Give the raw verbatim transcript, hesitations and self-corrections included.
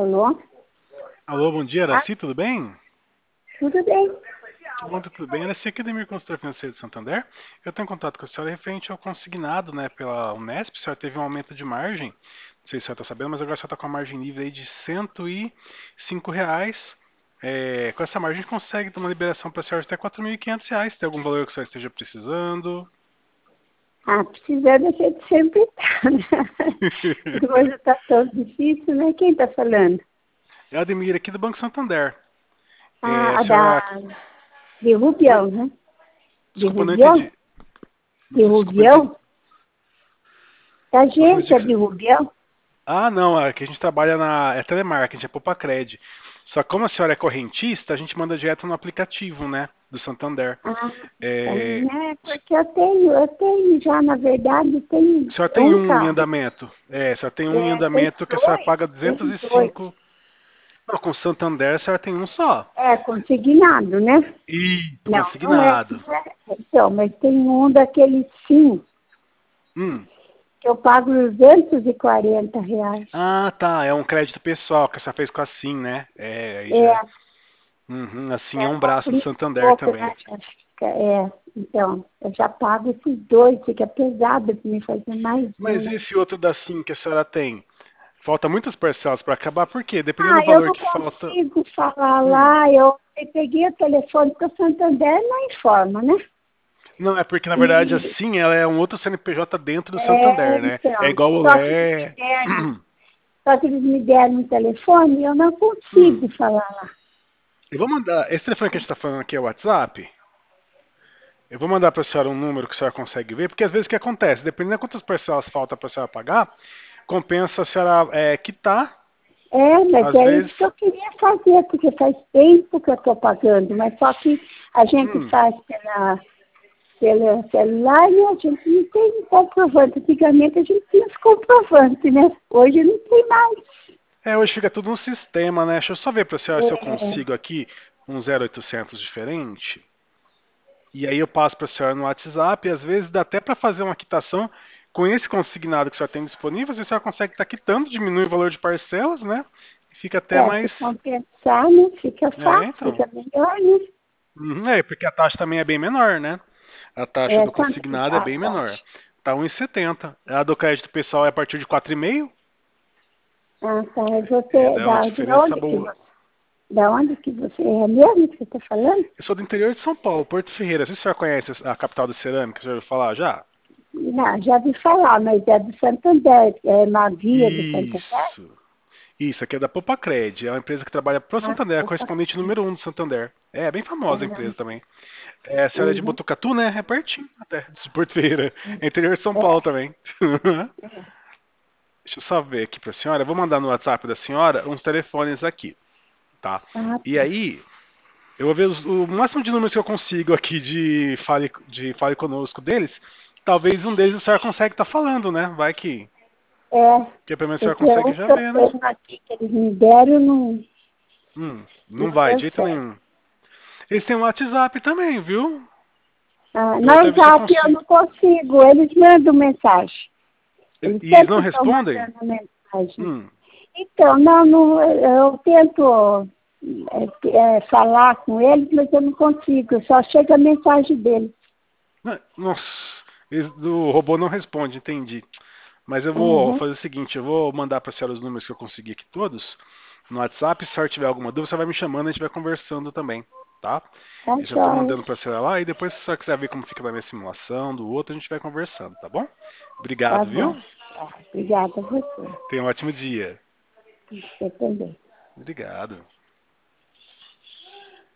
Alô? Alô, bom dia, Ah, Araci, tudo bem? tudo bem. Que bom, tá tudo bem. Araci aqui da minha consultora financeira de Santander. Eu tenho contato com a senhora referente ao consignado, né, pela Unesp. A senhora teve um aumento de margem, não sei se a senhora está sabendo, mas agora a senhora está com a margem livre aí de cento e cinco reais. É, com essa margem a gente consegue ter uma liberação para a senhora de até quatro mil e quinhentos reais. Tem algum valor que a senhora esteja precisando? Ah, precisando a gente sempre tá, né? Porque hoje está tão difícil, né? Quem está falando? É a Ademir aqui do Banco Santander. É, a Ah, a senhora... da de Oi? Rubião, né? De Desculpa, não Rubião? entendi. De Desculpa, não entendi. Rubião? Da Próxima agência dica. de Rubião? Ah, não, aqui a gente trabalha na. É telemarketing, é Popacred. Só que como a senhora é correntista, a gente manda direto no aplicativo, né? Do Santander. Ah, tá, É, né? Porque eu tenho, eu tenho já, na verdade, a tenho senhora tem um um em carro. andamento. É, a senhora tem um em É, tem andamento que a senhora dois, paga tem dois. duzentos e cinco. Não, com o Santander a senhora tem um só. É, consignado, né? E Não, não é. consignado. Não é. Então, mas tem um daqueles sim, Hum. que eu pago duzentos e quarenta reais. Ah, tá. É um crédito pessoal que a senhora fez com a Sim, né? É, aí É, já. Uhum, assim é é, um braço do complica um Santander pouco, também. né? Já fica- É, então, eu já pago esses dois, fica pesado para me fazer mais um, Mas né? esse outro da Sim que a senhora tem? Falta muitas parcelas para acabar, por quê? Dependendo Ah, do eu valor não que falta. consigo falar Hum. lá, eu peguei o telefone, porque o Santander não informa, né? Não, é porque na verdade E, assim ela é um outro C N P J dentro do é, Santander, né? É então, igual o só que eles me Lé. deram, só que eles me deram um telefone e eu não Hum. consigo falar lá. Eu vou mandar. Esse telefone que a gente está falando aqui é o WhatsApp. Eu vou mandar para a senhora um número que a senhora consegue ver, porque às vezes o que acontece, dependendo de quantas parcelas falta para a senhora pagar, compensa a senhora é, quitar, É, mas às é isso que vezes. eu queria fazer, porque faz tempo que eu estou pagando, mas só que a gente Hum. faz pela, pela celular e a gente não tem comprovante. Antigamente a gente tinha os comprovantes, né? Hoje não tem mais. É, hoje fica tudo no sistema, né? Deixa eu só ver para a senhora se eu É, consigo aqui um zero oitocentos diferente. E aí eu passo para a senhora no WhatsApp, e às vezes dá até para fazer uma quitação com esse consignado que a senhora tem disponível, às vezes a senhora consegue estar quitando, diminui o valor de parcelas, né? E fica até é, se mais. compensar, né? Fica É, fácil, então. fica melhor, né? Uhum, é, porque a taxa também é bem menor, né? A taxa É, do quanto que consignado é tá a bem menor. taxa? Tá um e setenta. A do crédito pessoal é a partir de quatro e meio. Ah, tá. E É, você, dá uma da, de diferença onde que boa. você, da onde que você é mesmo que você está falando? Eu sou do interior de São Paulo, Porto Ferreira. Não sei se a senhora conhece a capital da cerâmica, você já ouviu falar já? Não, já vi falar, mas é do Santander, é na via do Santander? Isso. Isso, aqui é da Popacred. É uma empresa que trabalha para o Ah, Santander, é a opa. correspondente número um do Santander. É bem famosa a empresa Aham, também. É, a senhora é de uhum. Botucatu, né? É pertinho até, de Porto Ferreira. É interior de São É, Paulo também. Deixa eu só ver aqui para a senhora. Eu vou mandar no WhatsApp da senhora uns telefones aqui, tá? ah, E tá. aí, eu vou ver os- o máximo de números que eu consigo aqui de fale, de fale conosco deles. Talvez um deles a senhora consegue estar falando, né? Vai que. É, Que pelo menos a senhora porque consegue o já que eu ver, né? tenho aqui que eles me deram não, Hum, não não vai, deu de jeito certo. nenhum. Eles têm um WhatsApp também, viu? Ah, Eu vou até no ver se eu zap eu consigo. não consigo, eles mandam mensagem. E Eles e eles não sempre estão respondem? mandando mensagem. Hum. Então, não, não, eu tento é, é, falar com eles, mas eu não consigo, só chega a mensagem deles. Não, nossa, eles, o robô não responde, entendi. Mas eu vou Uhum, fazer o seguinte, eu vou mandar para a senhora os números que eu consegui aqui todos no WhatsApp. Se a senhora tiver alguma dúvida, você vai me chamando, a gente vai conversando também, tá? tá Eu já estou joia. mandando para a senhora lá e depois se a senhora quiser ver como fica na minha simulação, do outro, a gente vai conversando, tá bom? Tá Obrigado, bom. viu? Tá, obrigada a você. Tenha um ótimo dia. Você também. Obrigado.